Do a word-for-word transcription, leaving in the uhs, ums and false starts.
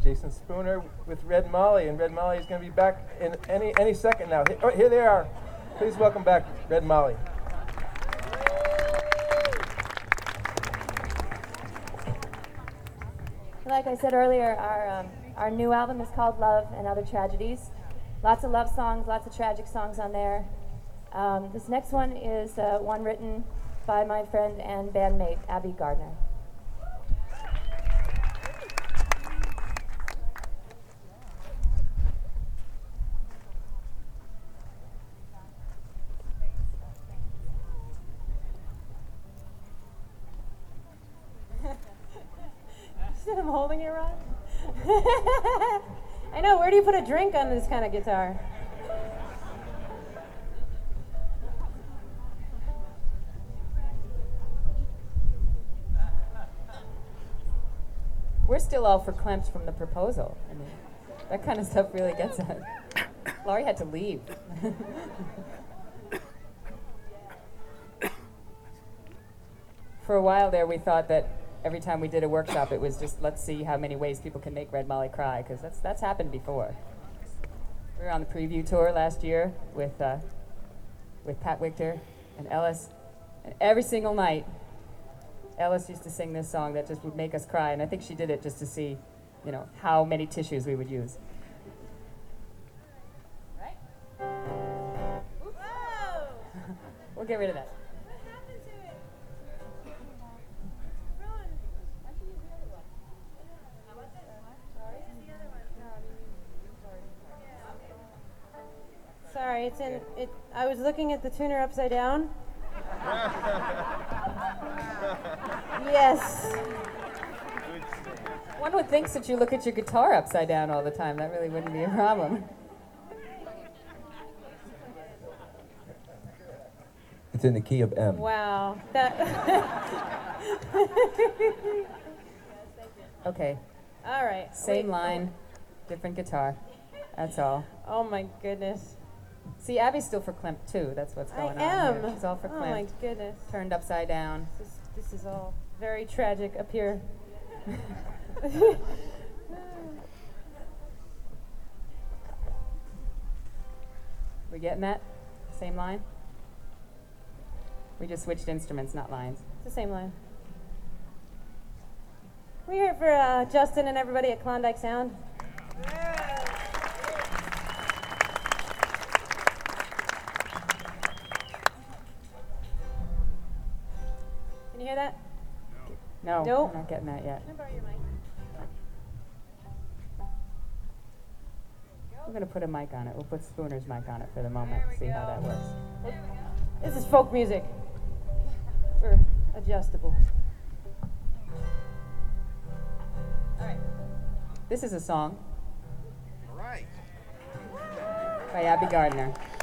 Jason Spooner with Red Molly, and Red Molly is going to be back in any any second now. Here, oh, here they are. Please welcome back Red Molly. Like I said earlier, our um, our new album is called Love and Other Tragedies. Lots of love songs, lots of tragic songs on there. Um, this next one is uh, one written by my friend and bandmate Abby Gardner. I'm holding it wrong. I know, where do you put a drink on this kind of guitar? We're still all verklempt from the proposal. I mean, that kind of stuff really gets us. Laurie had to leave. For a while there, we thought that every time we did a workshop, it was just, let's see how many ways people can make Red Molly cry, because that's that's happened before. We were on the preview tour last year with uh, with Pat Wichter and Ellis, and every single night, Ellis used to sing this song that just would make us cry, and I think she did it just to see, you know, how many tissues we would use. Right? We'll get rid of that. Sorry, it's in it. I was looking at the tuner upside down. Yes. One would think that you look at your guitar upside down all the time. That really wouldn't be a problem. It's in the key of M. Wow. That. Okay. All right. Same Wait. line, different guitar. That's all. Oh my goodness. See, Abby's still verklempt too. That's what's going I on am. here. She's all Oh my verklempt. goodness. Turned upside down. This is, this is all very tragic up here. We getting that? Same line? We just switched instruments, not lines. It's the same line. We here for uh, Justin and everybody at Klondike Sound. Can you hear that? No, Nope. we're not getting that yet. Can I borrow your mic? We're going to put a mic on it. We'll put Spooner's mic on it for the moment, see how that works. This is folk music. We're adjustable. All right. This is a song All right. by Abby Gardner.